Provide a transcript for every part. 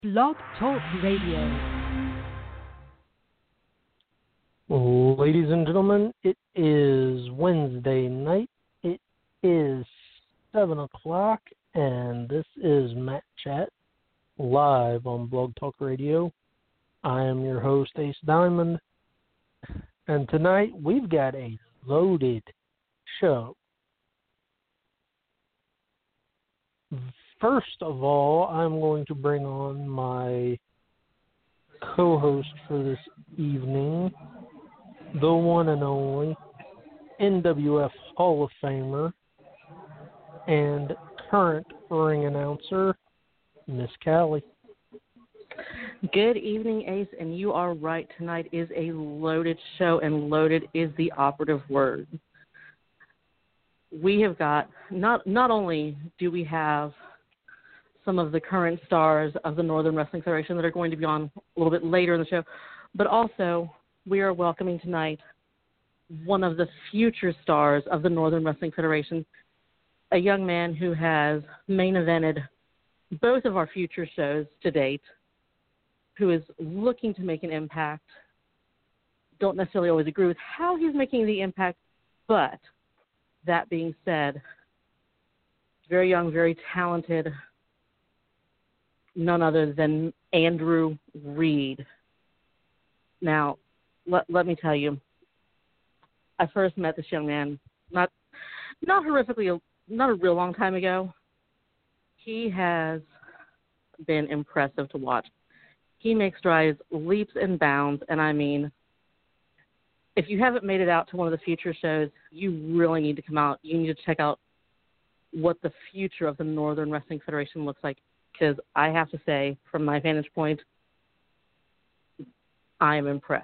Blog Talk Radio. Ladies and gentlemen, it is Wednesday night. It is 7 o'clock, and this is Matt Chat, live on Blog Talk Radio. I am your host, Ace Diamond, and tonight we've got a loaded show. First of all, I'm going to bring on my co-host for this evening, the one and only NWF Hall of Famer and current ring announcer, Miss Callie. Good evening, Ace, and you are right. Tonight is a loaded show, and loaded is the operative word. We have got, not only do we have some of the current stars of the Northern Wrestling Federation that are going to be on a little bit later in the show, but also we are welcoming tonight one of the future stars of the Northern Wrestling Federation, a young man who has main evented both of our future shows to date, who is looking to make an impact. Don't necessarily always agree with how he's making the impact, but that being said, very young, very talented, none other than Andrew Reed. Now, let me tell you, I first met this young man not horrifically, not a real long time ago. He has been impressive to watch. He makes strides, leaps and bounds, and I mean, if you haven't made it out to one of the future shows, you really need to come out. You need to check out what the future of the Northern Wrestling Federation looks like, because I have to say, from my vantage point, I am impressed.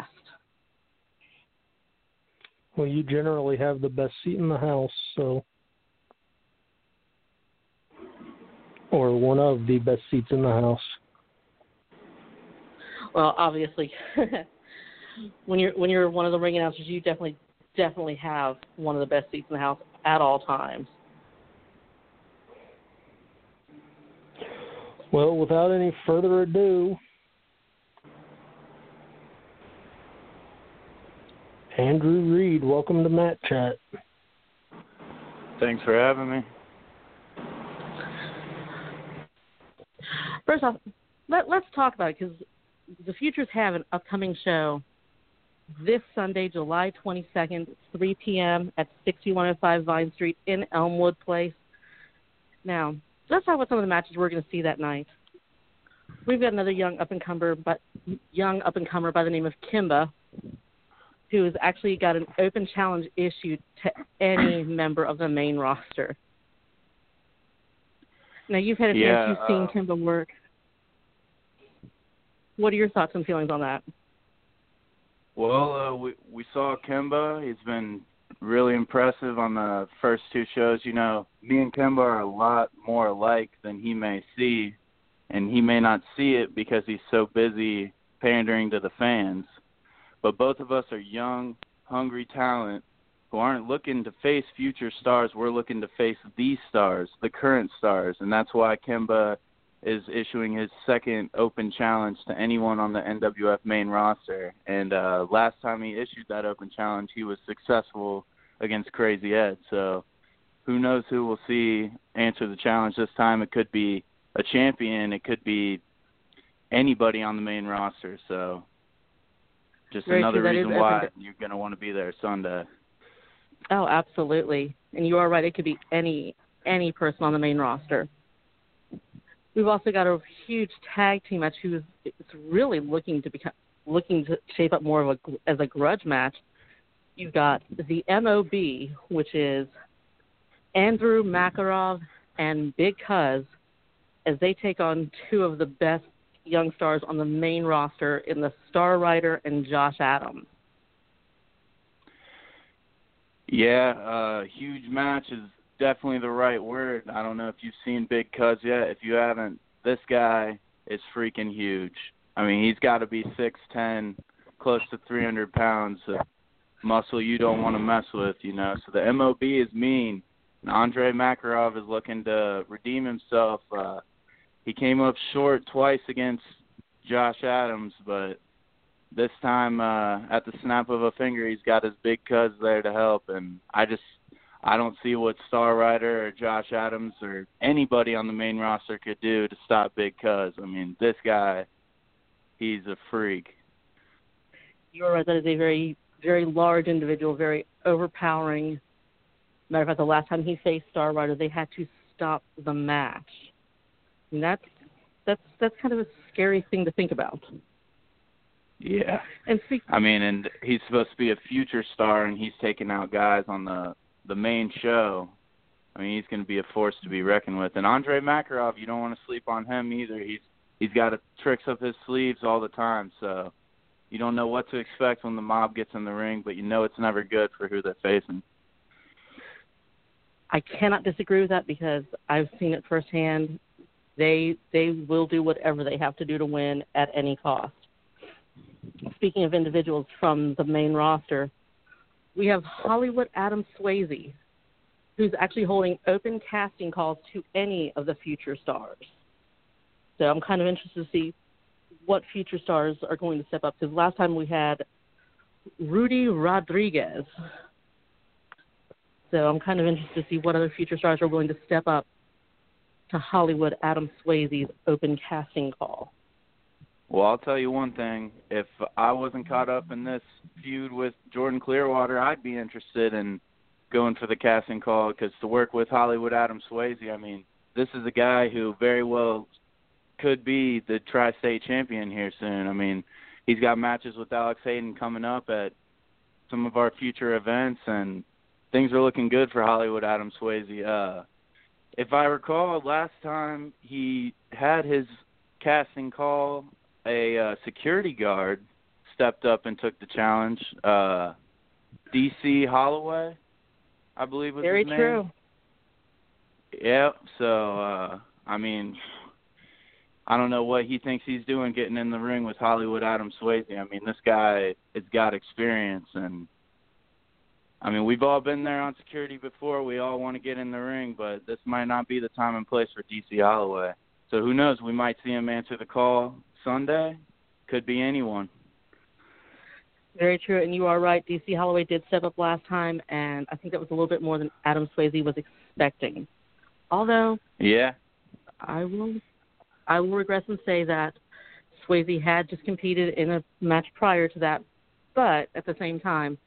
Well, you generally have the best seat in the house, so, or one of the best seats in the house. Well, obviously, when you're one of the ring announcers, you definitely have one of the best seats in the house at all times. Well, without any further ado, Andrew Reed, welcome to Matt Chat. Thanks for having me. First off, let's talk about it, because the Futures have an upcoming show this Sunday, July 22nd, 3 p.m. at 6105 Vine Street in Elmwood Place. Now, let's talk about some of the matches we're going to see that night. We've got another young up-and-comer by the name of Kimba, who has actually got an open challenge issued to any member of the main roster. Now, you've had a chance, you've seen Kimba work. What are your thoughts and feelings on that? Well, we saw Kimba. He's been really impressive on the first two shows. You know, me and Kimba are a lot more alike than he may see, and he may not see it because he's so busy pandering to the fans. But both of us are young, hungry talent who aren't looking to face future stars. We're looking to face these stars, the current stars, and that's why Kimba is issuing his second open challenge to anyone on the NWF main roster. And last time he issued that open challenge, he was successful against Crazy Ed. So who knows who we'll see answer the challenge this time. It could be a champion. It could be anybody on the main roster. So just Very another true. reason why you're going to want to be there Sunday. Oh, absolutely. And you are right. It could be any person on the main roster. We've also got a huge tag team match who is really looking to shape up more as a grudge match. You've got the MOB, which is Andrew Makarov and Big Cuz, as they take on two of the best young stars on the main roster in the Star Rider and Josh Adams. Yeah, huge match is definitely the right word. I don't know if you've seen Big Cuz yet. If you haven't, this guy is freaking huge. I mean, he's got to be 6'10", close to 300 pounds of muscle you don't want to mess with, you know. So the MOB is mean. And Andre Makarov is looking to redeem himself. he came up short twice against Josh Adams, but this time at the snap of a finger, he's got his big cuz there to help, and I don't see what Star Rider or Josh Adams or anybody on the main roster could do to stop Big Cuz. I mean, this guy, he's a freak. You're right. That is a very, very large individual, very overpowering. Matter of fact, the last time he faced Star Rider, they had to stop the match. And that's kind of a scary thing to think about. Yeah. And and he's supposed to be a future star, and he's taking out guys on the main show. I mean, he's going to be a force to be reckoned with. And Andre Makarov, you don't want to sleep on him either. He's got tricks up his sleeves all the time, so you don't know what to expect when the mob gets in the ring, but you know it's never good for who they're facing. I cannot disagree with that because I've seen it firsthand. They will do whatever they have to do to win at any cost. Speaking of individuals from the main roster, we have Hollywood Adam Swayze, who's actually holding open casting calls to any of the future stars. So I'm kind of interested to see what future stars are going to step up. Because last time we had Rudy Rodriguez. So I'm kind of interested to see what other future stars are willing to step up to Hollywood Adam Swayze's open casting call. Well, I'll tell you one thing. If I wasn't caught up in this feud with Jordan Clearwater, I'd be interested in going for the casting call because to work with Hollywood Adam Swayze, I mean, this is a guy who very well could be the Tri-State champion here soon. I mean, he's got matches with Alex Hayden coming up at some of our future events, and things are looking good for Hollywood Adam Swayze. If I recall, last time he had his casting call, a security guard stepped up and took the challenge. DC Holloway, I believe was Very his name. true. Yeah, so, I mean, I don't know what he thinks he's doing getting in the ring with Hollywood Adam Swayze. I mean, this guy has got experience, and, I mean, we've all been there on security before. We all want to get in the ring, but this might not be the time and place for DC Holloway. So who knows? We might see him answer the call Sunday. Could be anyone. Very true, and you are right. DC Holloway did step up last time, and I think that was a little bit more than Adam Swayze was expecting. Although, yeah, I will regress and say that Swayze had just competed in a match prior to that, but at the same time,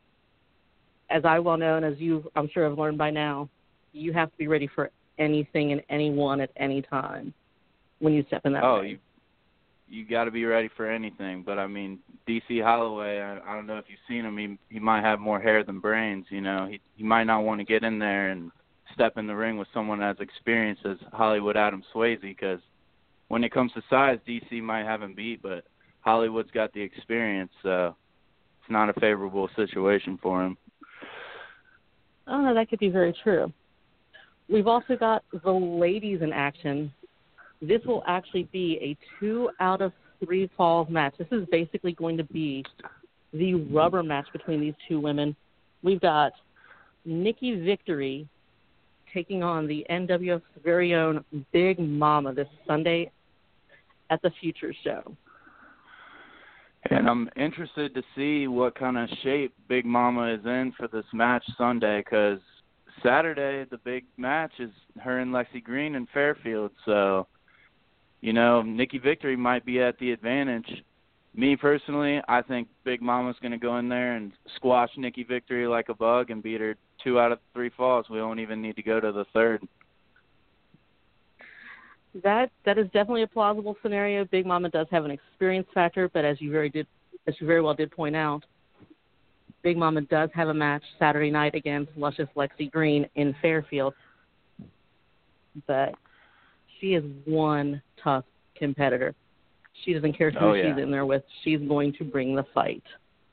as I well know, and as you, I'm sure, have learned by now, you have to be ready for anything and anyone at any time when you step in that ring. You got to be ready for anything. But, I mean, DC Holloway, I don't know if you've seen him. He might have more hair than brains, you know. He might not want to get in there and step in the ring with someone as experienced as Hollywood Adam Swayze because when it comes to size, DC might have him beat, but Hollywood's got the experience, so it's not a favorable situation for him. Oh, no, that could be very true. We've also got the ladies in action. This will actually be a 2 out of 3 falls match. This is basically going to be the rubber match between these two women. We've got Nikki Victory taking on the NWF's very own Big Mama this Sunday at the Future Show. And I'm interested to see what kind of shape Big Mama is in for this match Sunday because Saturday the big match is her and Lexi Green in Fairfield. So, you know, Nikki Victory might be at the advantage. Me personally, I think Big Mama's going to go in there and squash Nikki Victory like a bug and beat her 2 out of 3 falls. We won't even need to go to the third. That is definitely a plausible scenario. Big Mama does have an experience factor, but as you very well did point out, Big Mama does have a match Saturday night against luscious Lexi Green in Fairfield. But she is one tough competitor. She doesn't care who she's in there with. She's going to bring the fight.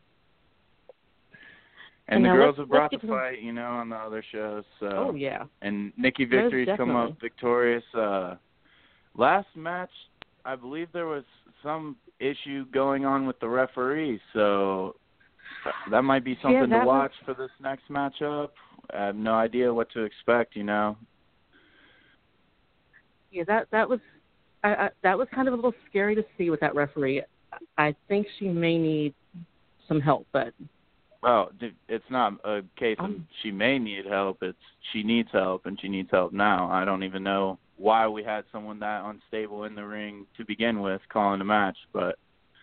And the girls have brought the fight, you know, on the other shows. So. Oh, yeah. And Nikki Victory's come up victorious. Last match, I believe there was some issue going on with the referee, so that might be something to watch for this next matchup. I have no idea what to expect, you know. Yeah, that was that was kind of a little scary to see with that referee. I think she may need some help, but well, it's not a case of she may need help. It's she needs help, and she needs help now. I don't even know why we had someone that unstable in the ring to begin with calling the match, but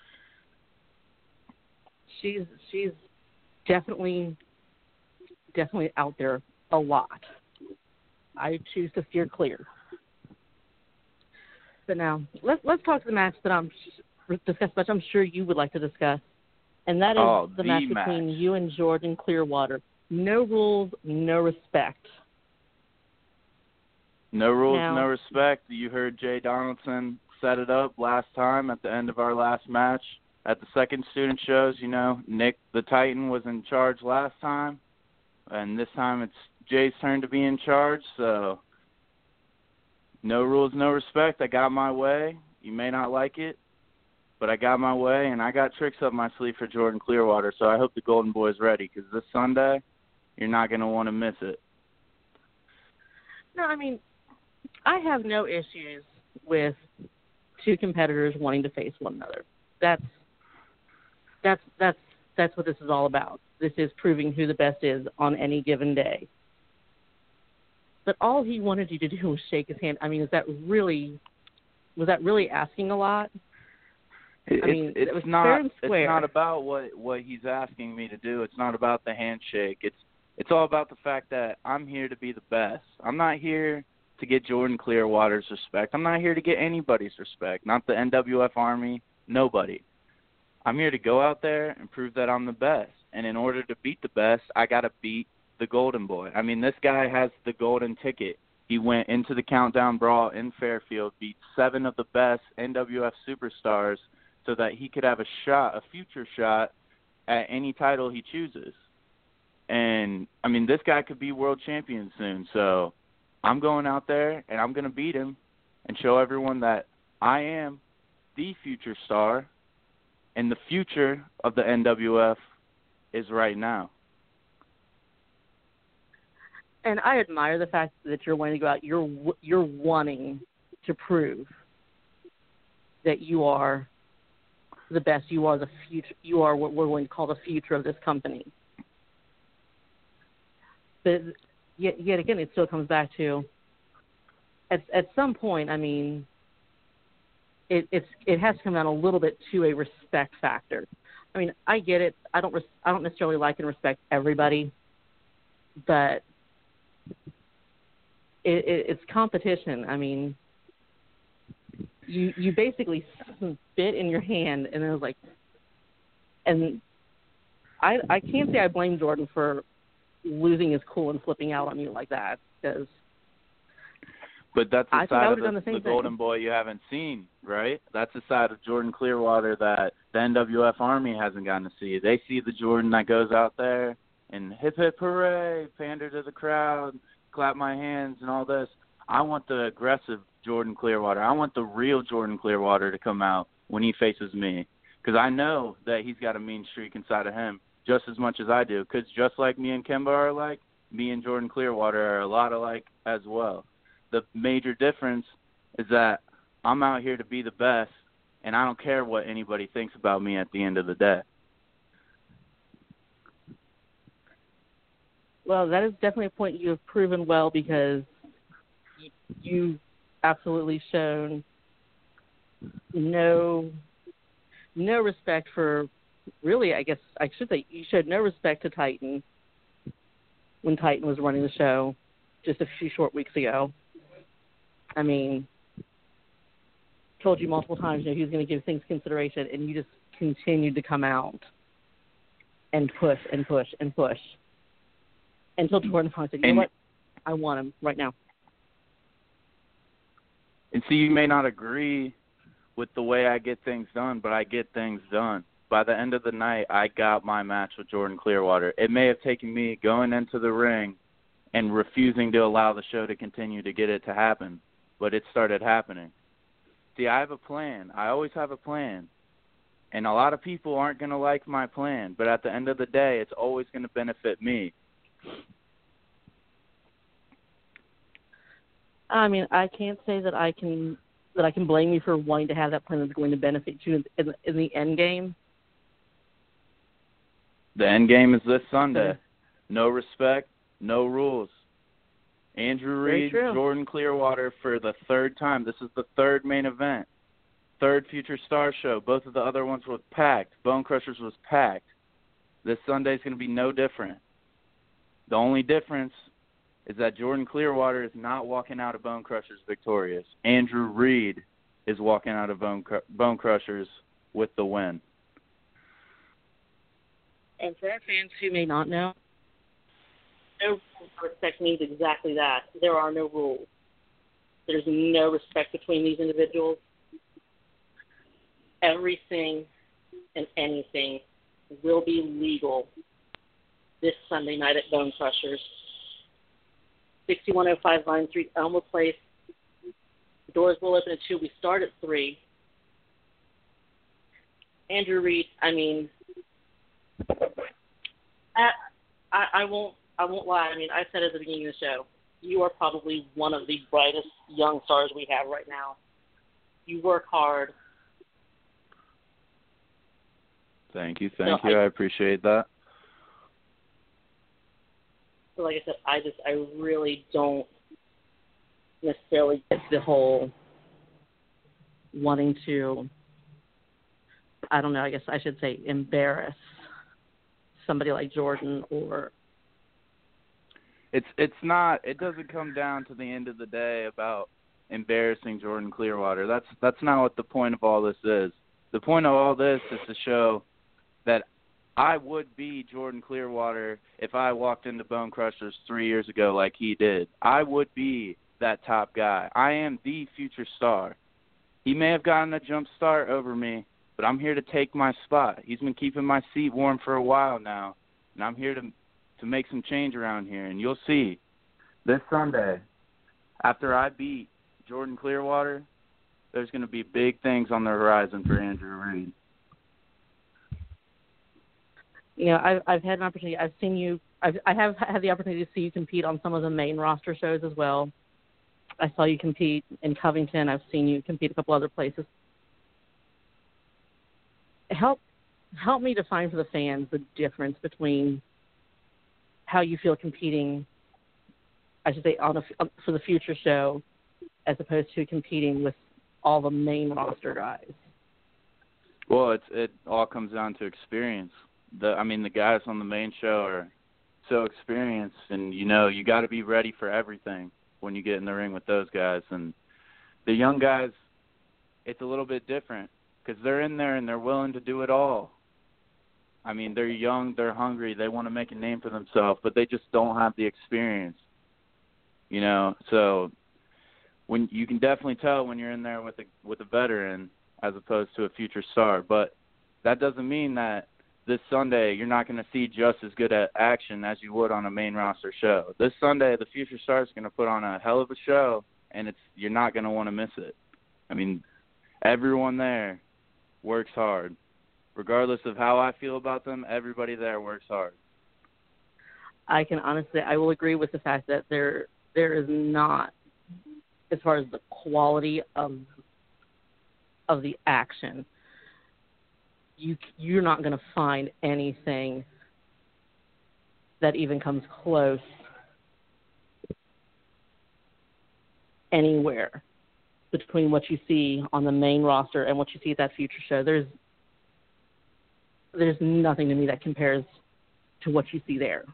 she's definitely out there a lot. I choose to steer clear. But now let's talk to the match that I'm sure you would like to discuss, and that is the match between you and Jordan Clearwater. No rules, no respect. No rules, no respect. You heard Jay Donaldson set it up last time at the end of our last match. At the second student shows, you know, Nick the Titan was in charge last time, and this time it's Jay's turn to be in charge, so no rules, no respect. I got my way. You may not like it, but I got my way, and I got tricks up my sleeve for Jordan Clearwater, so I hope the Golden Boy's ready, because this Sunday, you're not going to want to miss it. No, I mean, I have no issues with two competitors wanting to face one another. That's what this is all about. This is proving who the best is on any given day. But all he wanted you to do was shake his hand. I mean, was that really asking a lot? It was fair and square. It's not about what he's asking me to do. It's not about the handshake. It's all about the fact that I'm here to be the best. I'm not here to get Jordan Clearwater's respect. I'm not here to get anybody's respect, not the NWF Army, nobody. I'm here to go out there and prove that I'm the best. And in order to beat the best, I got to beat the Golden Boy. I mean, this guy has the golden ticket. He went into the Countdown Brawl in Fairfield, beat 7 of the best NWF superstars so that he could have a future shot at any title he chooses. And, I mean, this guy could be world champion soon. So I'm going out there, and I'm going to beat him and show everyone that I am the future star, and the future of the NWF is right now. And I admire the fact that you're wanting to go out. You're wanting to prove that you are the best. You are the future. You are what we're going to call the future of this company. But yet again, it still comes back to at some point. I mean, it has to come down a little bit to a respect factor. I mean, I get it. I don't necessarily like and respect everybody, but it's competition. I mean, you basically spit in your hand, and it was like, and I can't say I blame Jordan for losing his cool and flipping out on you like that, because. But that's the side of the Golden Boy you haven't seen, right? That's the side of Jordan Clearwater that the NWF Army hasn't gotten to see. They see the Jordan that goes out there and hip, hip, hooray, pander to the crowd, clap my hands and all this. I want the aggressive Jordan Clearwater. I want the real Jordan Clearwater to come out when he faces me, because I know that he's got a mean streak inside of him just as much as I do, because just like me and Kimba are alike, me and Jordan Clearwater are a lot alike as well. The major difference is that I'm out here to be the best, and I don't care what anybody thinks about me at the end of the day. Well, that is definitely a point you have proven well, because you absolutely shown no respect for, really, I guess I should say, you showed no respect to Titan when Titan was running the show just a few short weeks ago. I mean, told you multiple times, he was going to give things consideration, and you just continued to come out and push and push and push until Jordan said, you know what, I want him right now. And see, you may not agree with the way I get things done, but I get things done. By the end of the night, I got my match with Jordan Clearwater. It may have taken me going into the ring and refusing to allow the show to continue to get it to happen, but it started happening. See, I have a plan. I always have a plan. And a lot of people aren't going to like my plan, but at the end of the day, it's always going to benefit me. I mean, I can't say that I can that I can blame you for wanting to have that plan that's going to benefit you in the end game. The end game is this Sunday. No respect, no rules. Andrew Reed, Jordan Clearwater for the third time. This is the third main event. Third Future Star show. Both of the other ones were packed. Bone Crushers was packed. This Sunday is going to be no different. The only difference is that Jordan Clearwater is not walking out of Bone Crushers victorious. Andrew Reed is walking out of Bone Crushers with the win. And for our fans who may not know, no respect means exactly that. There are no rules. There's no respect between these individuals. Everything and anything will be legal this Sunday night at Bone Crushers. 6105 Vine Street, Elmwood Place. The doors will open at 2. We start at 3. Andrew Reed, I mean, I won't lie. I mean, I said at the beginning of the show, you are probably one of the brightest young stars we have right now. You work hard. Thank you. I appreciate that. So like I said, I really don't necessarily get the whole wanting to, I don't know, I guess I should say embarrass somebody like Jordan or... It's not, it doesn't come down to the end of the day about embarrassing Jordan Clearwater. That's not what the point of all this is. The point of all this is to show that I would be Jordan Clearwater if I walked into Bone Crushers 3 years ago like he did. I would be that top guy. I am the future star. He may have gotten a jump start over me, but I'm here to take my spot. He's been keeping my seat warm for a while now, and I'm here to make some change around here. And you'll see this Sunday, after I beat Jordan Clearwater, there's going to be big things on the horizon for Andrew Reed. You know, I've had an opportunity. I've seen you. I have had the opportunity to see you compete on some of the main roster shows as well. I saw you compete in Covington. I've seen you compete a couple other places. Help me define for the fans the difference between how you feel competing, I should say, for the future show, as opposed to competing with all the main roster guys. Well, it all comes down to experience. The guys on the main show are so experienced, and you got to be ready for everything when you get in the ring with those guys. And the young guys, it's a little bit different because they're in there and they're willing to do it all. I mean, they're young, they're hungry, they want to make a name for themselves, but they just don't have the experience. So when you can definitely tell when you're in there with a veteran as opposed to a future star. But that doesn't mean that this Sunday you're not going to see just as good at action as you would on a main roster show. This Sunday, the future star is going to put on a hell of a show, and you're not going to want to miss it. I mean, everyone there works hard. Regardless of how I feel about them, everybody there works hard. I will agree with the fact that there is not, as far as the quality of the action, you're not going to find anything that even comes close anywhere between what you see on the main roster and what you see at that future show. There's nothing to me that compares to what you see there.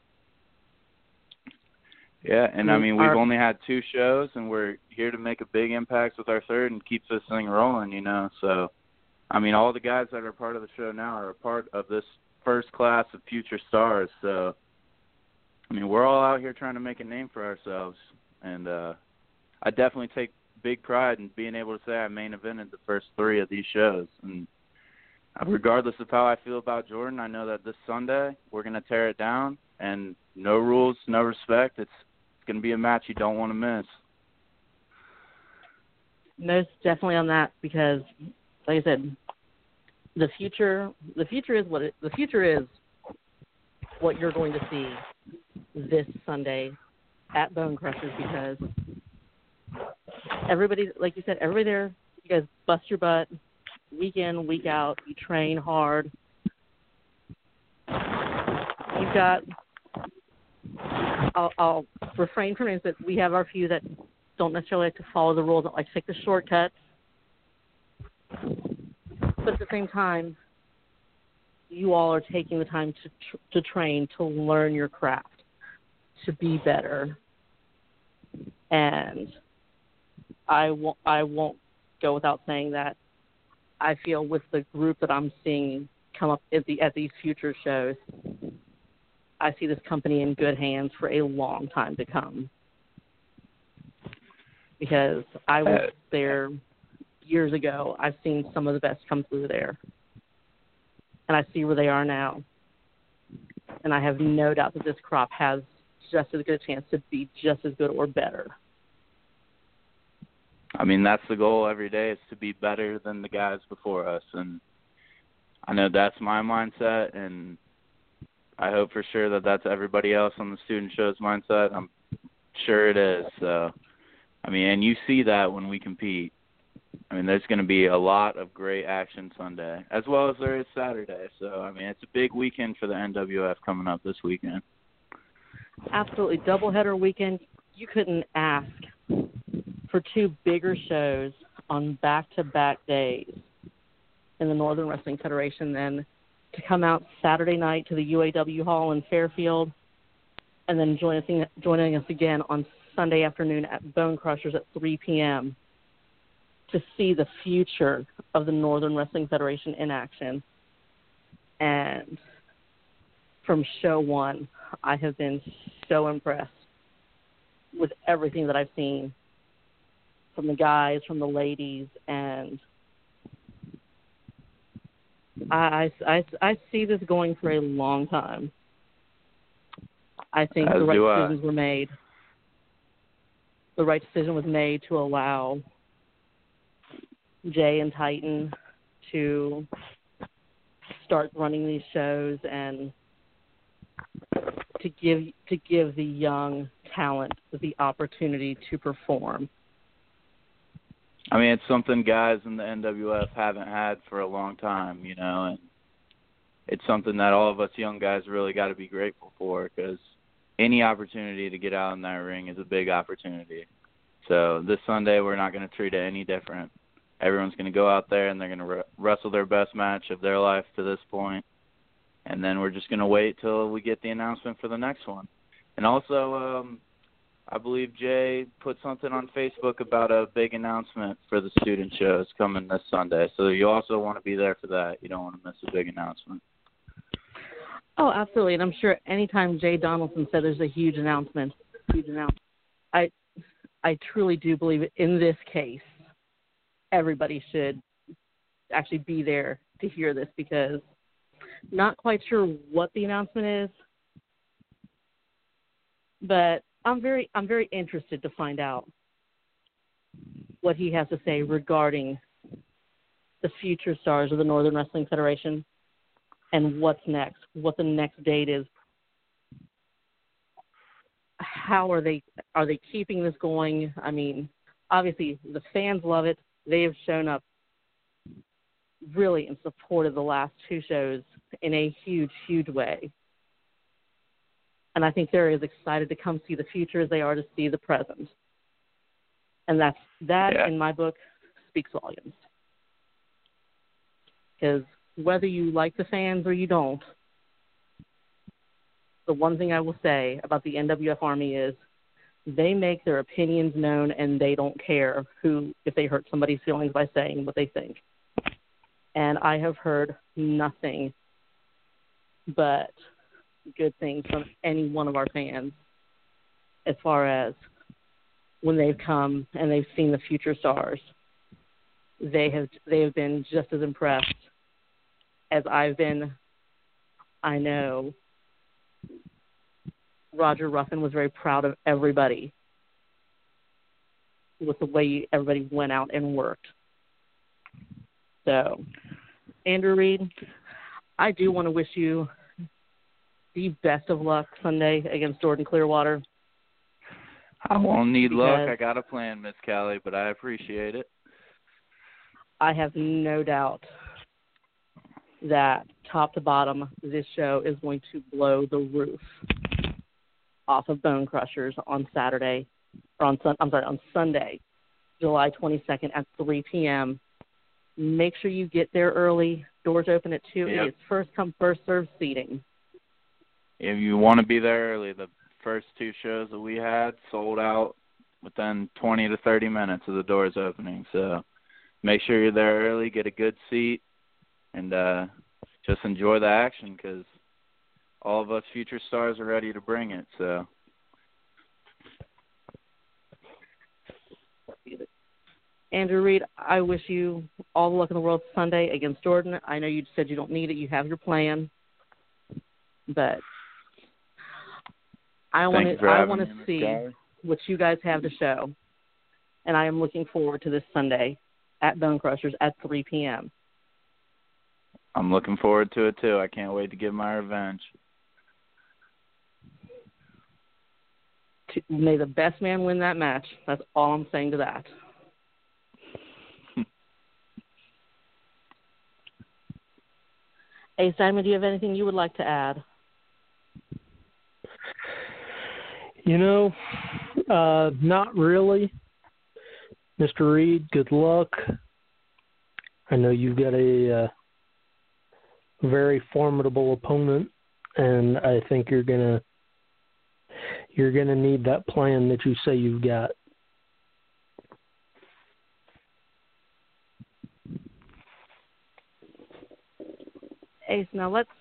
Yeah, and we've only had 2 shows, and we're here to make a big impact with our third and keep this thing rolling, So, all the guys that are part of the show now are a part of this first class of future stars. So, we're all out here trying to make a name for ourselves. And I definitely take big pride in being able to say I main evented the first 3 of these shows. And regardless of how I feel about Jordan, I know that this Sunday we're going to tear it down, and no rules, no respect. It's going to be a match you don't want to miss. Most definitely on that, because, like I said, the future is what you're going to see this Sunday at Bone Crushers, because everybody, like you said, everybody there You guys bust your butt week in, week out. You train hard. You've got, I'll refrain from it, that we have our few that don't necessarily like to follow the rules, that like to take the shortcuts. But at the same time, you all are taking the time to train, to learn your craft, to be better. And I won't go without saying that I feel with the group that I'm seeing come up at these future shows, I see this company in good hands for a long time to come. Because I was there years ago. I've seen some of the best come through there. And I see where they are now. And I have no doubt that this crop has just as good a chance to be just as good or better. I mean, that's the goal every day, is to be better than the guys before us. And I know that's my mindset, and I hope for sure that that's everybody else on the student show's mindset. I'm sure it is. So, I mean, and you see that when we compete. I mean, there's going to be a lot of great action Sunday, as well as there is Saturday. So, I mean, it's a big weekend for the NWF coming up this weekend. Absolutely. Doubleheader weekend. You couldn't ask for two bigger shows on back-to-back days in the Northern Wrestling Federation than to come out Saturday night to the UAW Hall in Fairfield and then joining us again on Sunday afternoon at Bone Crushers at 3 p.m. to see the future of the Northern Wrestling Federation in action. And from show one, I have been so impressed with everything that I've seen from the guys, from the ladies, and I see this going for a long time. I think the right decisions were made. The right decision was made to allow Jay and Titan to start running these shows and to give the young talent the opportunity to perform. I mean, it's something guys in the NWF haven't had for a long time, you know, and it's something that all of us young guys really got to be grateful for, because any opportunity to get out in that ring is a big opportunity. So this Sunday, we're not going to treat it any different. Everyone's going to go out there and they're going to wrestle their best match of their life to this point, and then we're just going to wait till we get the announcement for the next one. And also, I believe Jay put something on Facebook about a big announcement for the student shows coming this Sunday. So you also want to be there for that. You don't want to miss a big announcement. Oh, absolutely. And I'm sure anytime Jay Donaldson said there's a huge announcement, I truly do believe in this case, everybody should actually be there to hear this, because not quite sure what the announcement is, but I'm very interested to find out what he has to say regarding the future stars of the Northern Wrestling Federation and what's next, what the next date is. How are they keeping this going? I mean, obviously the fans love it. They have shown up really in support of the last two shows in a huge, huge way. And I think they're as excited to come see the future as they are to see the present. And that, in my book, speaks volumes. Because whether you like the fans or you don't, the one thing I will say about the NWF Army is they make their opinions known, and they don't care if they hurt somebody's feelings by saying what they think. And I have heard nothing but good things from any one of our fans as far as when they've come and they've seen the future stars. They have been just as impressed as I've been. I know Roger Ruffin was very proud of everybody with the way everybody went out and worked. So, Andrew Reed, I do want to wish you the best of luck Sunday against Jordan Clearwater. I won't need luck. I got a plan, Miss Callie, but I appreciate it. I have no doubt that top to bottom, this show is going to blow the roof off of Bone Crushers on Saturday, or on Sunday, July 22nd at 3 p.m. Make sure you get there early. Doors open at 2. Yep. It's first come, first served seating. If you want to be there early, the first 2 shows that we had sold out within 20 to 30 minutes of the doors opening. So make sure you're there early, get a good seat, and just enjoy the action because all of us future stars are ready to bring it. So. Andrew Reed, I wish you all the luck in the world Sunday against Jordan. I know you said you don't need it. You have your plan. But I want to see what you guys have to show. And I am looking forward to this Sunday at Bone Crushers at 3 p.m. I'm looking forward to it, too. I can't wait to get my revenge. May the best man win that match. That's all I'm saying to that. Hey, Simon, do you have anything you would like to add? Not really. Mr. Reed, good luck. I know you've got a very formidable opponent, and I think you're gonna need that plan that you say you've got. Ace, now let's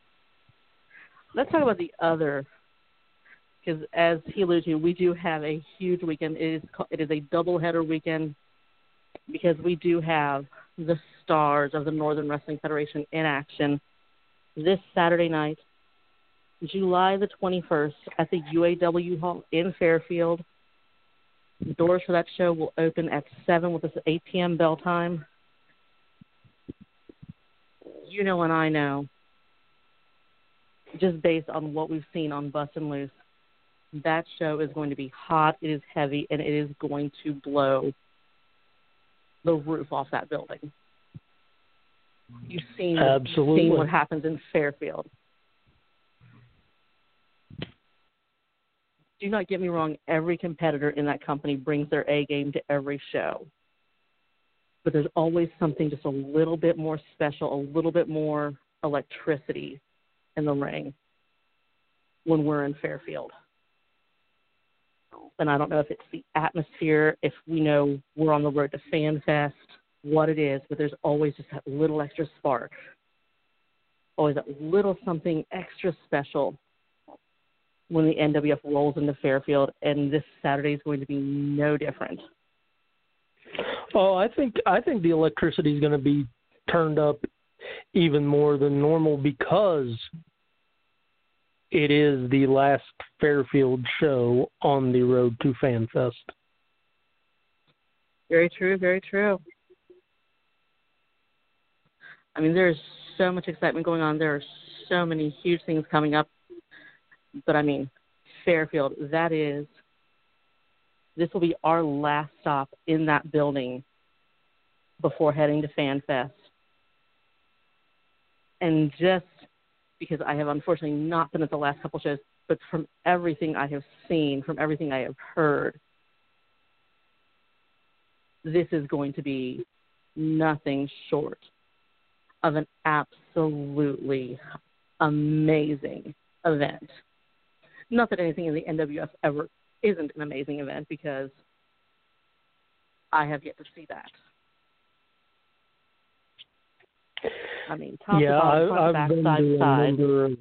talk about the other, because as he alluded to, we do have a huge weekend. It is a doubleheader weekend because we do have the stars of the Northern Wrestling Federation in action this Saturday night, July the 21st, at the UAW Hall in Fairfield. The doors for that show will open at 7 with this 8 p.m. bell time. You know and I know, just based on what we've seen on Bustin' Loose, that show is going to be hot, it is heavy, and it is going to blow the roof off that building. You've seen what happens in Fairfield. Do not get me wrong, every competitor in that company brings their A game to every show. But there's always something just a little bit more special, a little bit more electricity in the ring when we're in Fairfield. And I don't know if it's the atmosphere, if we know we're on the road to Fan Fest, what it is, but there's always just that little extra spark, always that little something extra special when the NWF rolls into Fairfield, and this Saturday is going to be no different. Oh, I think the electricity is going to be turned up even more than normal because it is the last Fairfield show on the road to FanFest. Very true, very true. I mean, there's so much excitement going on. There are so many huge things coming up. But, I mean, Fairfield, this will be our last stop in that building before heading to FanFest. And just because I have unfortunately not been at the last couple shows, but from everything I have seen, from everything I have heard, this is going to be nothing short of an absolutely amazing event. Not that anything in the NWF ever isn't an amazing event, because I have yet to see that. I mean, top to bottom, front, back, side to side.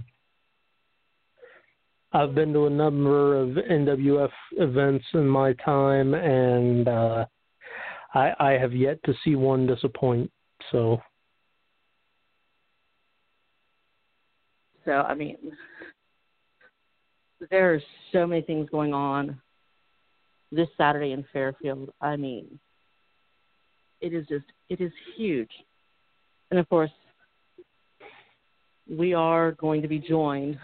I've been to a number of NWF events in my time, and I have yet to see one disappoint. So, I mean, there are so many things going on this Saturday in Fairfield. I mean, it is huge. And, of course, we are going to be joined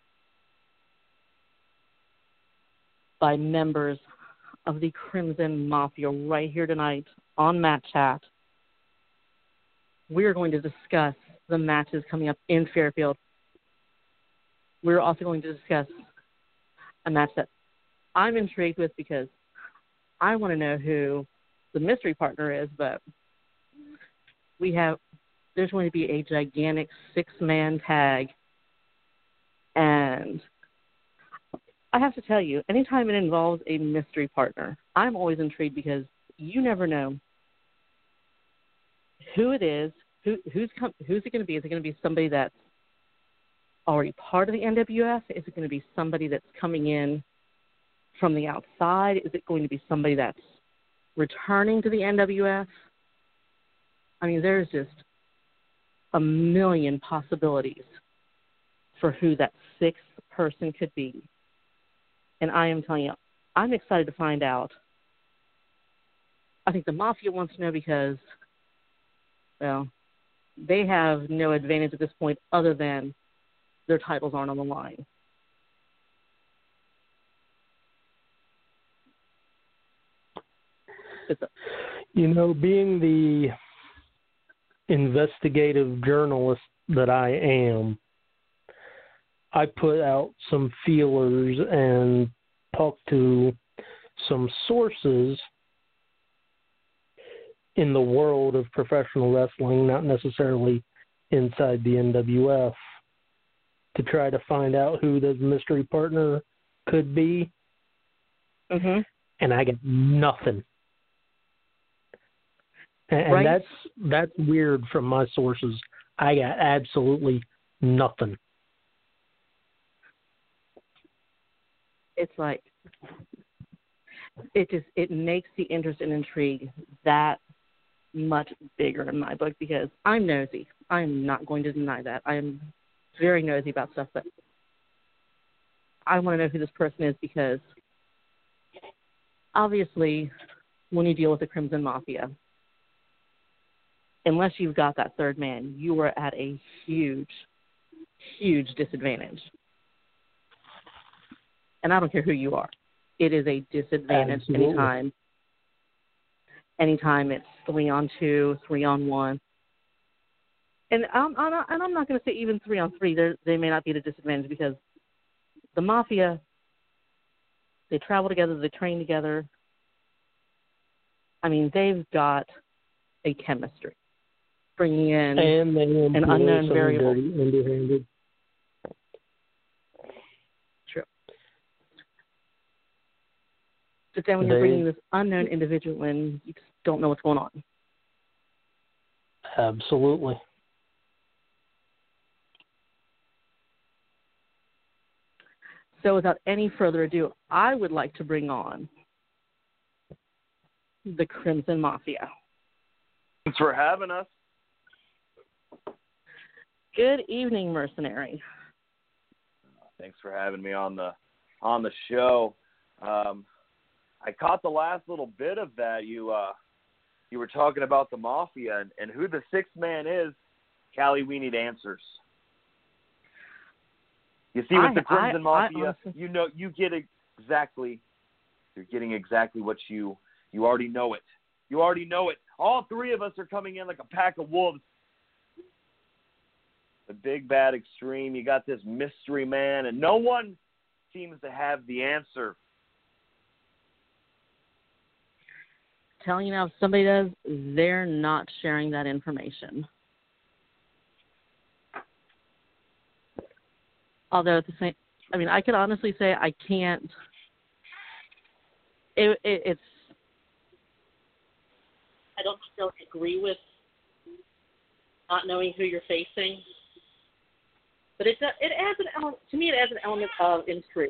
by members of the Crimson Mafia right here tonight on Matt Chat. we are going to discuss the matches coming up in Fairfield. We're also going to discuss a match that I'm intrigued with because I want to know who the mystery partner is, but there's going to be a gigantic 6-man tag, and I have to tell you, anytime it involves a mystery partner, I'm always intrigued because you never know who it is, who's it going to be? Is it going to be somebody that's already part of the NWF? Is it going to be somebody that's coming in from the outside? Is it going to be somebody that's returning to the NWF? I mean, there's just a million possibilities for who that 6th person could be. And I am telling you, I'm excited to find out. I think the Mafia wants to know because, well, they have no advantage at this point other than their titles aren't on the line. Being the investigative journalist that I am, I put out some feelers and talked to some sources in the world of professional wrestling, not necessarily inside the NWF, to try to find out who the mystery partner could be. Mm-hmm. And I got nothing. And right? that's weird from my sources. I got absolutely nothing. It's like it makes the interest and intrigue that much bigger in my book because I'm nosy. I'm not going to deny that. I am very nosy about stuff, but I want to know who this person is because obviously when you deal with the Crimson Mafia, unless you've got that third man, you are at a huge, huge disadvantage. And I don't care who you are. It is a disadvantage anytime it's 3-on-2, 3-on-1. And I'm not going to say even 3-on-3. They may not be at a disadvantage because the Mafia, they travel together, they train together. I mean, they've got a chemistry. Bringing in an unknown variable. True. But then when you're bringing this unknown individual in, you just don't know what's going on. Absolutely. So without any further ado, I would like to bring on the Crimson Mafia. Thanks for having us. Good evening, Mercenary. Thanks for having me on the show. I caught the last little bit of that. You were talking about the Mafia and who the 6th man is. Callie, we need answers. You see, with the Crimson Mafia, honestly, you're getting exactly what you already know it. You already know it. All 3 of us are coming in like a pack of wolves. The big bad Extreme, you got this mystery man, and no one seems to have the answer. Telling you now, if somebody does, they're not sharing that information. Although at the same, I mean, I could honestly say I can't. It's. I don't necessarily agree with not knowing who you're facing, but it adds an element to me. It adds an element of intrigue.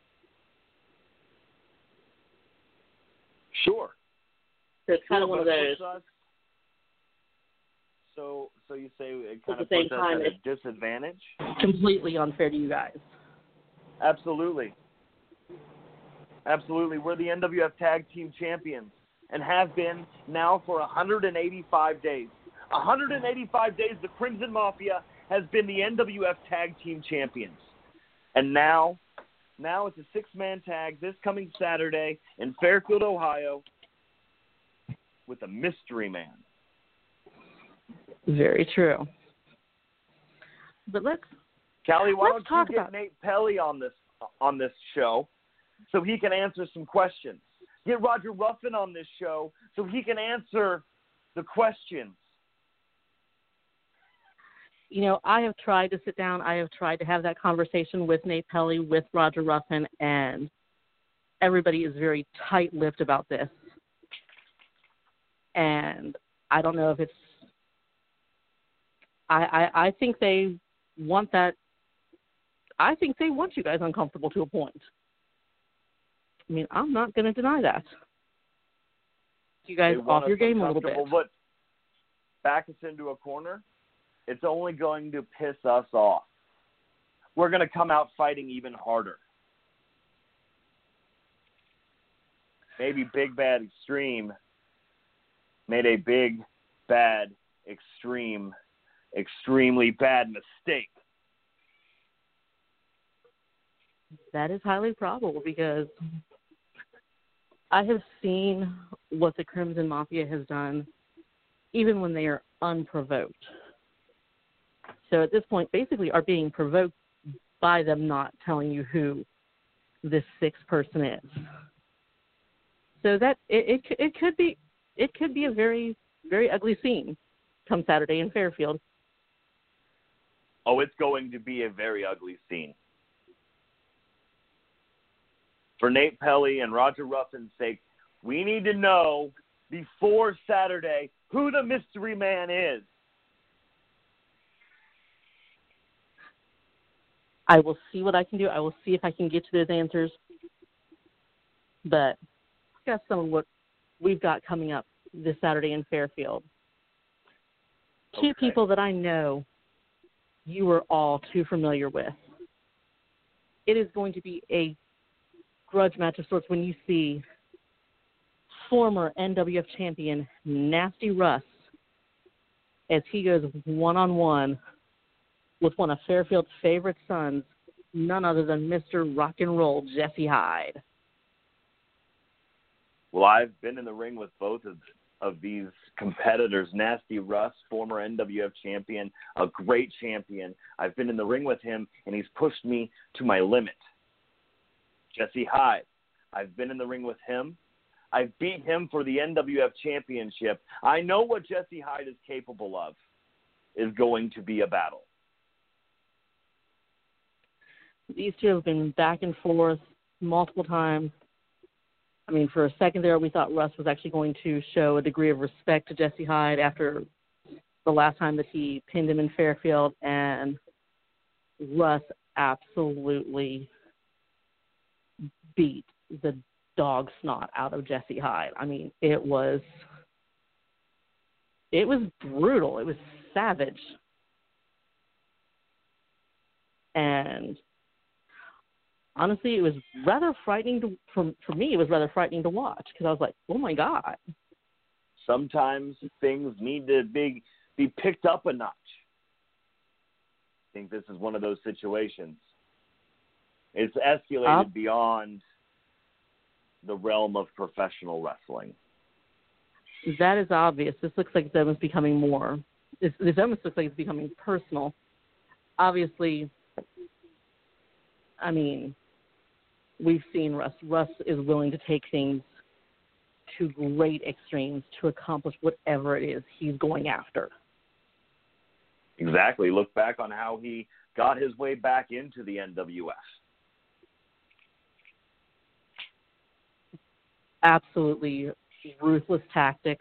Sure. So it's kind of one of those. So you say it kind of puts us at a disadvantage? Completely unfair to you guys. Absolutely. Absolutely. We're the NWF Tag Team Champions and have been now for 185 days. 185 days, the Crimson Mafia has been the NWF Tag Team Champions. And now it's a 6-man tag this coming Saturday in Fairfield, Ohio, with a mystery man. Very true. But Callie, why let's don't talk you get about Nate Pelly on this show so he can answer some questions? Get Roger Ruffin on this show so he can answer the questions. You know, I have tried to sit down. I have tried to have that conversation with Nate Pelly, with Roger Ruffin, and everybody is very tight-lipped about this. And I don't know if it's – I think they want that – I think they want you guys uncomfortable to a point. I mean, I'm not going to deny that. You guys off your game a little bit. But back us into a corner, it's only going to piss us off. We're going to come out fighting even harder. Maybe Big Bad Extreme made a big, bad, extremely bad mistake. That is highly probable because I have seen what the Crimson Mafia has done even when they are unprovoked. So at this point, basically are being provoked by them not telling you who this sixth person is. So that it could be a very, very ugly scene come Saturday in Fairfield. Oh, it's going to be a very ugly scene. For Nate Pelly and Roger Ruffin's sake, we need to know before Saturday who the mystery man is. I will see what I can do. I will see if I can get to those answers. But that's some of what we've got coming up this Saturday in Fairfield. Two people that I know you are all too familiar with. It is going to be a grudge match of sorts when you see former NWF champion Nasty Russ as he goes one-on-one with one of Fairfield's favorite sons, none other than Mr. Rock and Roll Jesse Hyde. Well, I've been in the ring with both of these competitors. Nasty Russ, former NWF champion, a great champion. I've been in the ring with him, and he's pushed me to my limit. Jesse Hyde, I've been in the ring with him. I've beat him for the NWF championship. I know what Jesse Hyde is capable of is going to be a battle. These two have been back and forth multiple times. I mean, for a second there, we thought Russ was actually going to show a degree of respect to Jesse Hyde after the last time that he pinned him in Fairfield, and Russ absolutely beat the dog snot out of Jesse Hyde. I mean, it was brutal. It was savage. And honestly, it was rather frightening for me. It was rather frightening to watch because I was like, "Oh my God!" Sometimes things need to be picked up a notch. I think this is one of those situations. It's escalated beyond the realm of professional wrestling. That is obvious. This looks like it's almost becoming more. This almost looks like it's becoming personal. Obviously, I mean, we've seen Russ. Russ is willing to take things to great extremes to accomplish whatever it is he's going after. Exactly. Look back on how he got his way back into the NWF. Absolutely ruthless tactics.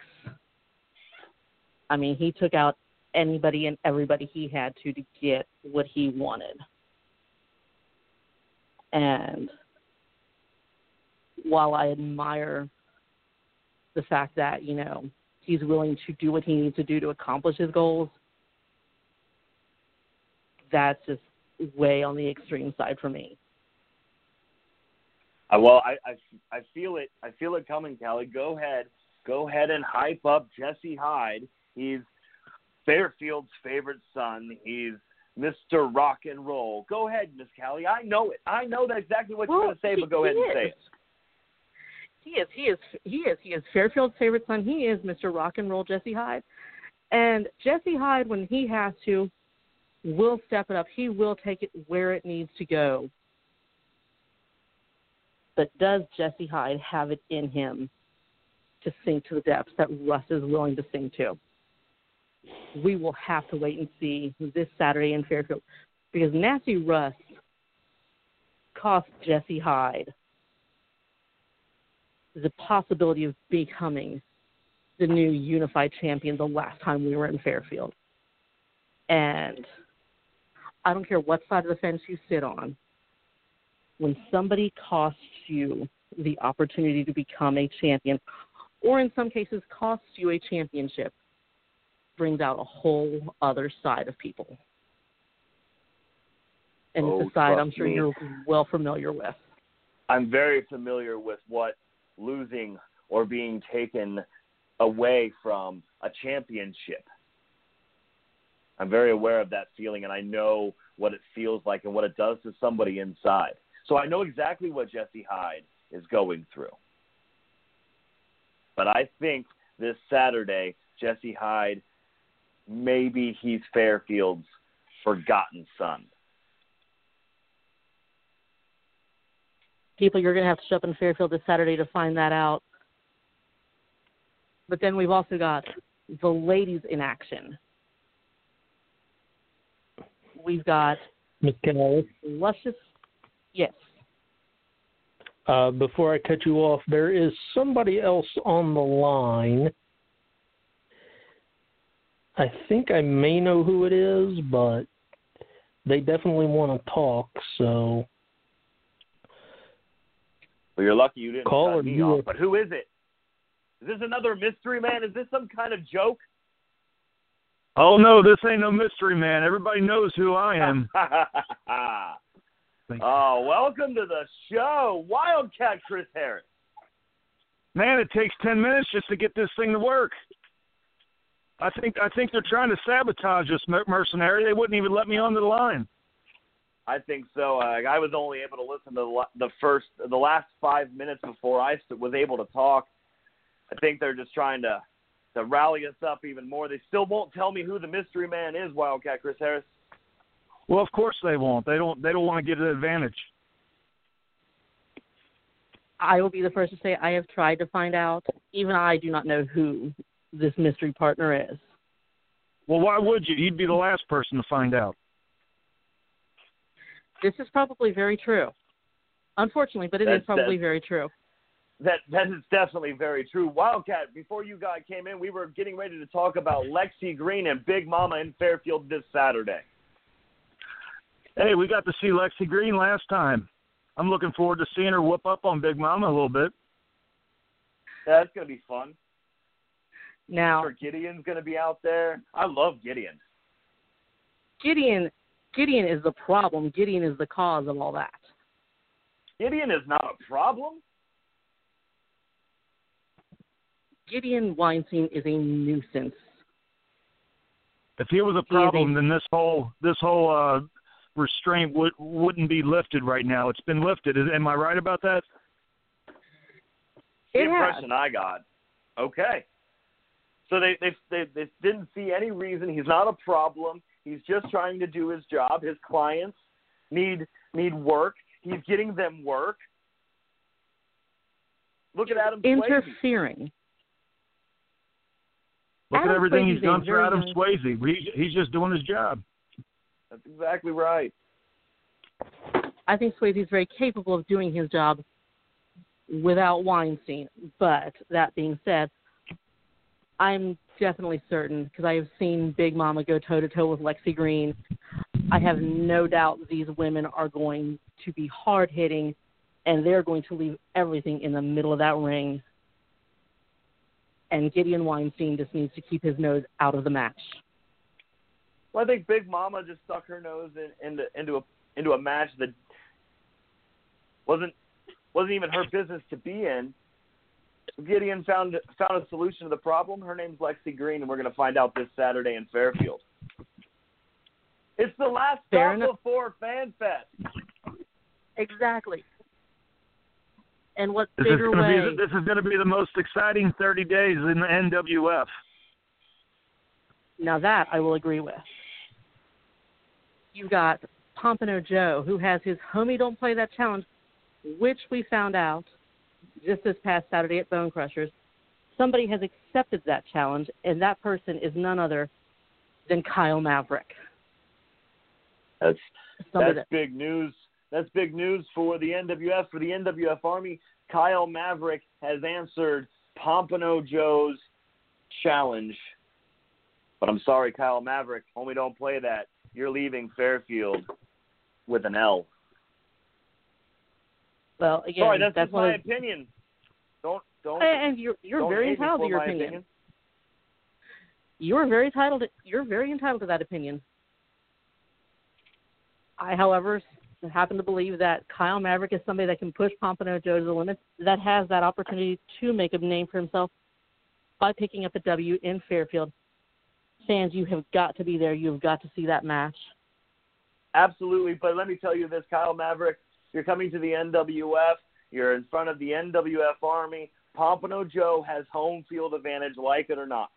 I mean, he took out anybody and everybody he had to get what he wanted. And while I admire the fact that, you know, he's willing to do what he needs to do to accomplish his goals, that's just way on the extreme side for me. Well, I feel it. I feel it coming, Callie. Go ahead and hype up Jesse Hyde. He's Fairfield's favorite son. He's Mr. Rock and Roll. Go ahead, Miss Callie. I know it. I know that's exactly what you're going to say, but go ahead and say it. He is Fairfield's favorite son. He is Mr. Rock and Roll Jesse Hyde. And Jesse Hyde, when he has to, will step it up. He will take it where it needs to go. But does Jesse Hyde have it in him to sink to the depths that Russ is willing to sink to? We will have to wait and see this Saturday in Fairfield, because Nasty Russ cost Jesse Hyde the possibility of becoming the new unified champion the last time we were in Fairfield. And I don't care what side of the fence you sit on, when somebody costs you the opportunity to become a champion, or in some cases costs you a championship, brings out a whole other side of people. And it's a side I'm sure you're well familiar with. I'm very familiar with what losing or being taken away from a championship. I'm very aware of that feeling, and I know what it feels like and what it does to somebody inside. So I know exactly what Jesse Hyde is going through. But I think this Saturday, Jesse Hyde, maybe he's Fairfield's forgotten son. People, you're going to have to show up in Fairfield this Saturday to find that out. But then we've also got the ladies in action. We've got Ms. Canales. Luscious. Yes. Before I cut you off, there is somebody else on the line. I think I may know who it is, but they definitely want to talk, so... Well, you're lucky you didn't call cut me off, but who is it? Is this another mystery man? Is this some kind of joke? Oh, no, this ain't no mystery man. Everybody knows who I am. Oh, welcome to the show, Wildcat Chris Harris. Man, it takes 10 minutes just to get this thing to work. I think they're trying to sabotage this mercenary. They wouldn't even let me onto the line. I think so. I was only able to listen to the last 5 minutes before I was able to talk. I think they're just trying to rally us up even more. They still won't tell me who the mystery man is, Wildcat Chris Harris. Well, of course they won't. They don't want to get an advantage. I will be the first to say I have tried to find out. Even I do not know who this mystery partner is. Well, why would you? You'd be the last person to find out. This is probably very true. Unfortunately, but it is probably very true. That is definitely very true. Wildcat, before you guys came in, we were getting ready to talk about Lexi Green and Big Mama in Fairfield this Saturday. Hey, we got to see Lexi Green last time. I'm looking forward to seeing her whoop up on Big Mama a little bit. Yeah, that's going to be fun. Now, I'm sure Gideon's going to be out there. I love Gideon. Gideon is the problem. Gideon is the cause of all that. Gideon is not a problem. Gideon Weinstein is a nuisance. If he was a problem, then this whole restraint wouldn't be lifted right now. It's been lifted. Am I right about that? The impression I got. Okay. So they didn't see any reason. He's not a problem. He's just trying to do his job. His clients need work. He's getting them work. Look at Adam Swayze. Interfering. Look at everything he's done for Adam Swayze. He's just doing his job. That's exactly right. I think Swayze is very capable of doing his job without Weinstein. But that being said, I'm definitely certain, because I have seen Big Mama go toe-to-toe with Lexi Green. I have no doubt these women are going to be hard-hitting, and they're going to leave everything in the middle of that ring. And Gideon Weinstein just needs to keep his nose out of the match. Well, I think Big Mama just stuck her nose into a match that wasn't even her business to be in. Gideon found a solution to the problem. Her name's Lexi Green, and we're going to find out this Saturday in Fairfield. It's the last stop before Fan Fest. Exactly. And what this bigger way? This is going to be the most exciting 30 days in the NWF. Now that I will agree with. You've got Pompano Joe, who has his Homie Don't Play That challenge, which we found out just this past Saturday at Bone Crushers. Somebody has accepted that challenge, and that person is none other than Kyle Maverick. That's big news. That's big news for the NWF. For the NWF Army, Kyle Maverick has answered Pompano Joe's challenge. But I'm sorry, Kyle Maverick, Homie Don't Play That. You're leaving Fairfield with an L. Well, again, sorry, that's my opinion. Don't. And you're very entitled to your opinion. You're very entitled to that opinion. I, however, happen to believe that Kyle Maverick is somebody that can push Pompano Joe to the limit, that has that opportunity to make a name for himself by picking up a W in Fairfield. Fans, you have got to be there. You've got to see that match. Absolutely, but let me tell you this, Kyle Maverick, you're coming to the NWF. You're in front of the NWF Army. Pompano Joe has home field advantage, like it or not.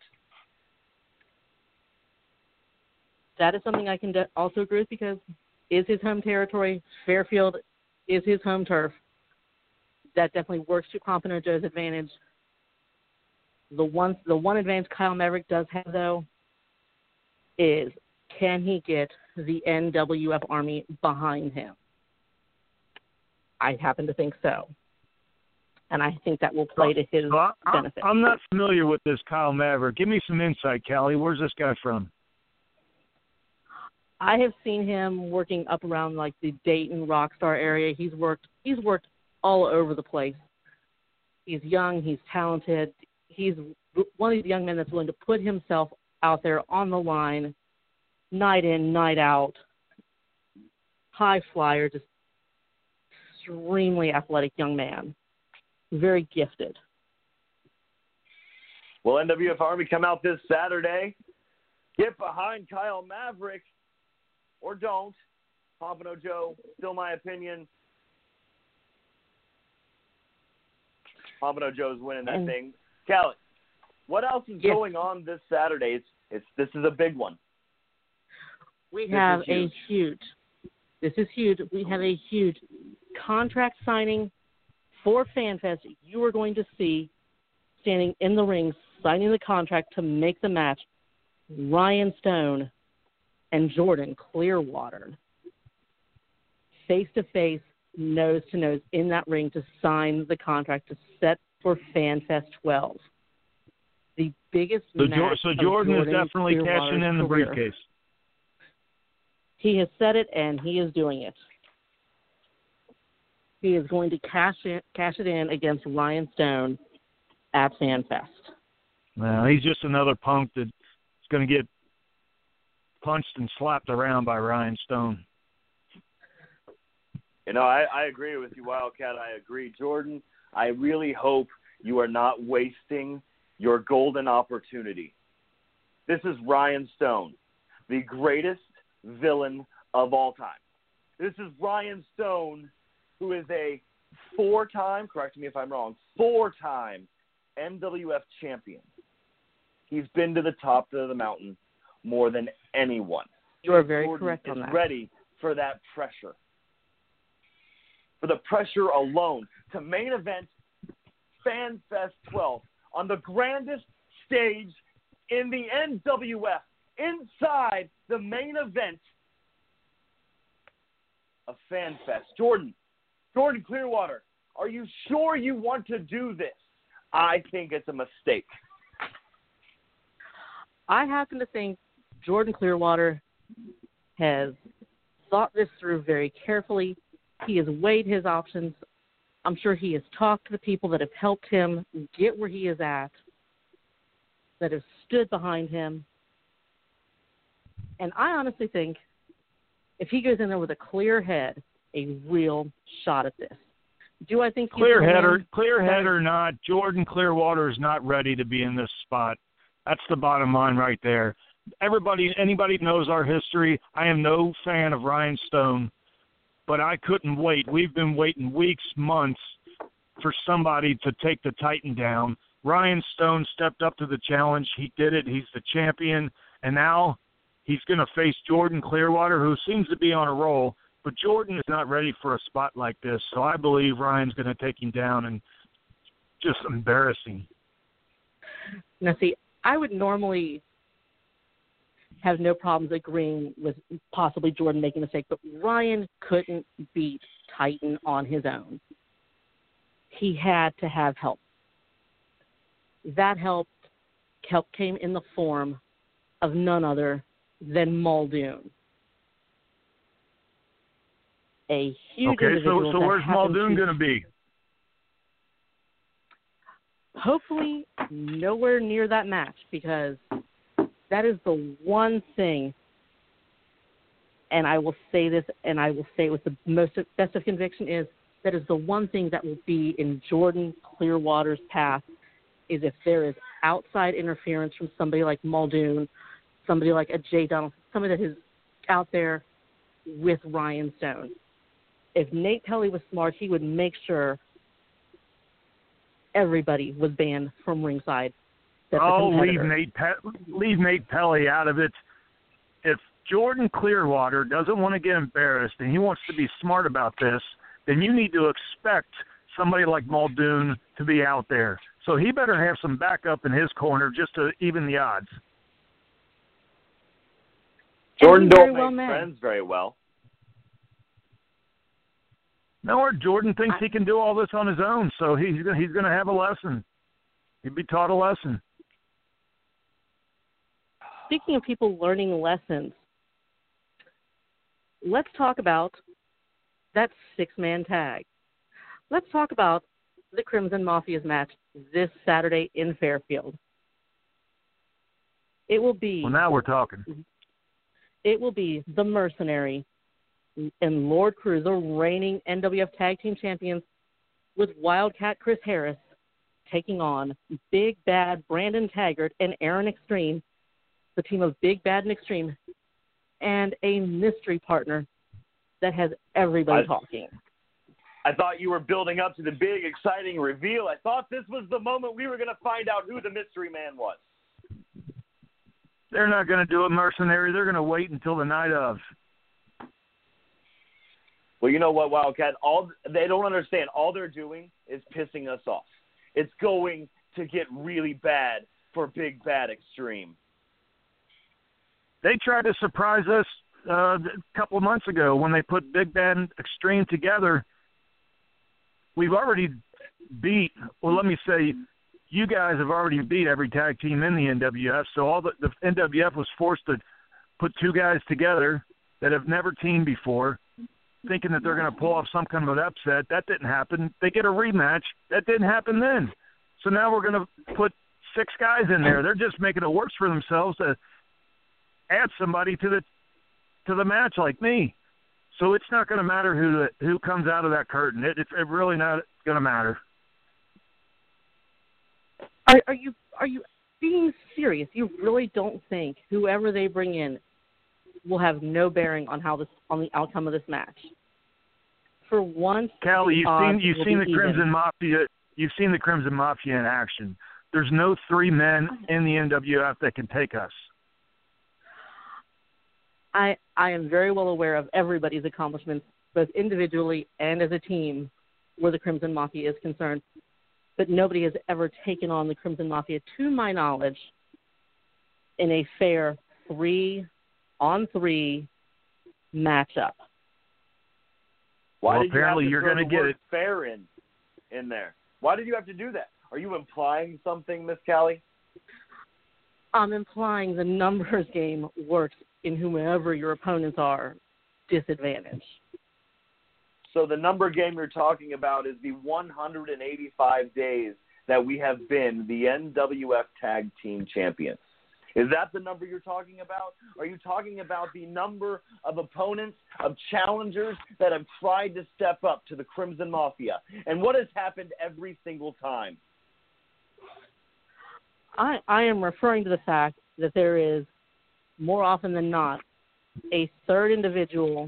That is something I can also agree with, because is his home territory. Fairfield is his home turf. That definitely works to Pompano Joe's advantage. The one advantage Kyle Maverick does have, though, is can he get the NWF Army behind him? I happen to think so. And I think that will play to his benefit. I'm not familiar with this Kyle Maverick. Give me some insight, Callie. Where's this guy from? I have seen him working up around like the Dayton Rockstar area. He's worked all over the place. He's young. He's talented. He's one of these young men that's willing to put himself out there on the line, night in, night out. High flyer, just extremely athletic young man. Very gifted. Will NWF Army come out this Saturday? Get behind Kyle Maverick or don't. Pompano Joe, still my opinion. Pompano Joe's winning that thing. Callie, what else is going on this Saturday? This is a big one. We have a huge contract signing for FanFest. You are going to see, standing in the ring, signing the contract to make the match, Ryan Stone and Jordan Clearwater, face-to-face, nose-to-nose in that ring to sign the contract to set for FanFest 12. The biggest match So Jordan is definitely cashing in the briefcase. He has said it, and he is doing it. He is going to cash it in against Ryan Stone at FanFest. Well, he's just another punk that's going to get punched and slapped around by Ryan Stone. You know, I agree with you, Wildcat. I agree. Jordan, I really hope you are not wasting your golden opportunity. This is Ryan Stone, the greatest villain of all time. This is Ryan Stone, who is a four-time, correct me if I'm wrong, four-time NWF champion. He's been to the top of the mountain more than anyone. You are very Jordan correct on is that. Ready for that pressure. For the pressure alone to main event FanFest 12 on the grandest stage in the NWF, inside the main event of FanFest. Jordan Clearwater, are you sure you want to do this? I think it's a mistake. I happen to think Jordan Clearwater has thought this through very carefully. He has weighed his options. I'm sure he has talked to the people that have helped him get where he is at, that have stood behind him. And I honestly think if he goes in there with a clear head, a real shot at this. Do I think clear head or not, Jordan Clearwater is not ready to be in this spot. That's the bottom line right there. Anybody knows our history. I am no fan of Ryan Stone, but I couldn't wait. We've been waiting weeks, months for somebody to take the Titan down. Ryan Stone stepped up to the challenge. He did it. He's the champion. And now he's going to face Jordan Clearwater, who seems to be on a roll. But Jordan is not ready for a spot like this, so I believe Ryan's going to take him down and just embarrassing. Now, see, I would normally have no problems agreeing with possibly Jordan making a mistake, but Ryan couldn't beat Titan on his own. He had to have help. That help came in the form of none other than Muldoon. A huge individual. Okay, so where's Muldoon going to be? Hopefully nowhere near that match, because that is the one thing, and I will say this, and I will say it with the best of conviction, is that is the one thing that will be in Jordan Clearwater's path, is if there is outside interference from somebody like Muldoon, somebody like a Jay Donaldson, somebody that is out there with Ryan Stone. If Nate Pelly was smart, he would make sure everybody was banned from ringside. Leave Nate Pelly out of it. If Jordan Clearwater doesn't want to get embarrassed and he wants to be smart about this, then you need to expect somebody like Muldoon to be out there. So he better have some backup in his corner just to even the odds. Jordan don't make friends very well. No, Jordan thinks he can do all this on his own, so he's going to have a lesson. He'd be taught a lesson. Speaking of people learning lessons, let's talk about that six-man tag. Let's talk about the Crimson Mafia's match this Saturday in Fairfield. It will be... Well, now we're talking. It will be the Mercenary and Lord Cruz, the reigning NWF Tag Team Champions, with Wildcat Chris Harris taking on Big Bad Brandon Taggart and Aaron Extreme, the team of Big Bad and Extreme, and a mystery partner that has everybody talking. I thought you were building up to the big, exciting reveal. I thought this was the moment we were going to find out who the mystery man was. They're not going to do a Mercenary. They're going to wait until the night of. Well, you know what, Wildcat? They don't understand. All they're doing is pissing us off. It's going to get really bad for Big Bad Extreme. They tried to surprise us a couple of months ago when they put Big Bad and Extreme together. We've already beat, well, let me say, you guys have already beat every tag team in the NWF, so all the NWF was forced to put two guys together that have never teamed before, thinking that they're going to pull off some kind of an upset. That didn't happen. They get a rematch. That didn't happen then. So now we're going to put six guys in there. They're just making it worse for themselves to add somebody to the match like me. So it's not going to matter who comes out of that curtain. It's really not going to matter. Are you being serious? You really don't think whoever they bring in will have no bearing on the outcome of this match? For once, Callie, you've seen the Crimson Mafia. You've seen the Crimson Mafia in action. There's no three men in the NWF that can take us. I am very well aware of everybody's accomplishments, both individually and as a team, where the Crimson Mafia is concerned. But nobody has ever taken on the Crimson Mafia, to my knowledge, in a fair 3-on-3 matchup. Why well, did apparently you have to you're going to get it fair in there? Why did you have to do that? Are you implying something, Miss Callie? I'm implying the numbers game works in whomever your opponents are disadvantaged. So the number game you're talking about is the 185 days that we have been the NWF Tag Team Champions. Is that the number you're talking about? Are you talking about the number of opponents, of challengers that have tried to step up to the Crimson Mafia? And what has happened every single time? I am referring to the fact that there is, more often than not, a third individual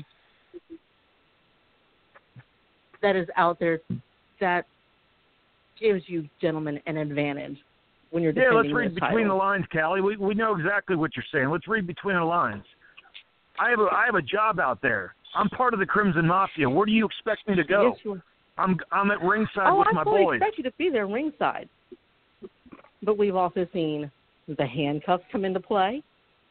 that is out there that gives you gentlemen an advantage when you're Yeah, defending let's read those between the titles. lines, Callie. We know exactly what you're saying. Let's read between the lines. I have a job out there. I'm part of the Crimson Mafia. Where do you expect me to go? Yes, you are. I'm at ringside Oh, with I my fully boys. expect you to be there ringside. But we've also seen the handcuffs come into play.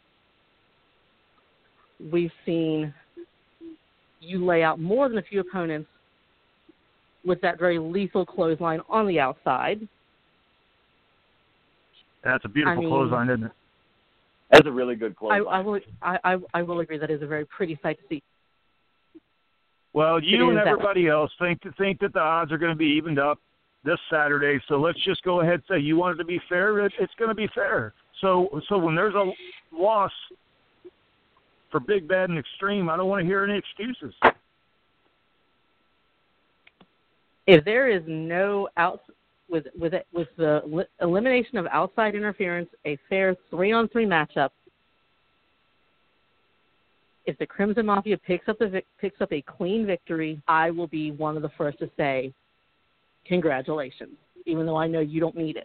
We've seen you lay out more than a few opponents with that very lethal clothesline on the outside. That's a beautiful clothesline, isn't it? That's a really good clothesline. I will agree that is a very pretty sight to see. Well, you and that everybody else think that the odds are going to be evened up this Saturday. So let's just go ahead and say you want it to be fair. It's going to be fair. So when there's a loss for Big Bad and Extreme, I don't want to hear any excuses. If there is no with the elimination of outside interference, a fair 3-on-3 matchup, if the Crimson Mafia picks up a clean victory, I will be one of the first to say congratulations, even though I know you don't need it.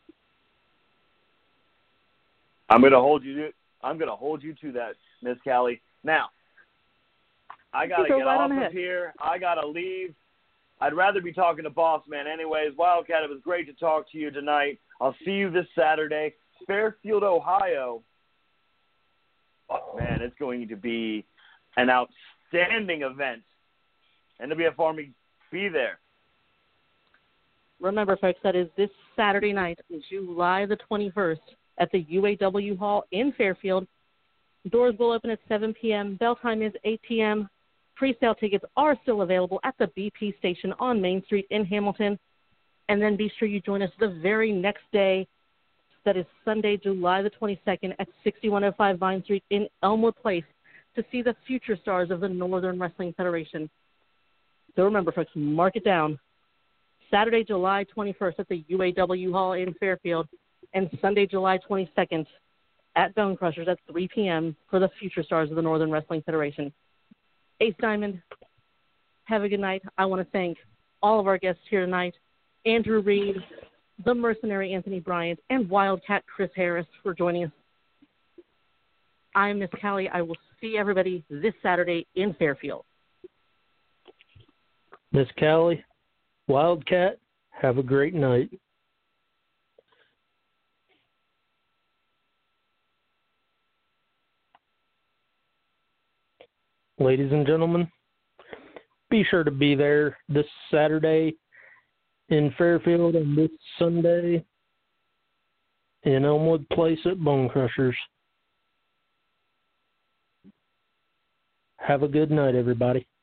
I'm going to hold you to that, Miss Callie. Now, I got to get off of here. I got to leave. I'd rather be talking to Boss Man anyways. Wildcat, it was great to talk to you tonight. I'll see you this Saturday. Fairfield, Ohio. Oh, man, it's going to be an outstanding event. NWF Army, be there. Remember, folks, that is this Saturday night, July the 21st, at the UAW Hall in Fairfield. Doors will open at 7 p.m. Bell time is 8 p.m. Pre-sale tickets are still available at the BP station on Main Street in Hamilton. And then be sure you join us the very next day. That is Sunday, July the 22nd at 6105 Vine Street in Elmwood Place to see the future stars of the Northern Wrestling Federation. So remember, folks, mark it down. Saturday, July 21st at the UAW Hall in Fairfield, and Sunday, July 22nd at Bone Crushers at 3 p.m. for the future stars of the Northern Wrestling Federation. Ace Diamond, have a good night. I want to thank all of our guests here tonight, Andrew Reed, the Mercenary Anthony Bryant, and Wildcat Chris Harris for joining us. I'm Miss Callie. I will see everybody this Saturday in Fairfield. Miss Callie, Wildcat, have a great night. Ladies and gentlemen, be sure to be there this Saturday in Fairfield and this Sunday in Elmwood Place at Bone Crushers. Have a good night, everybody.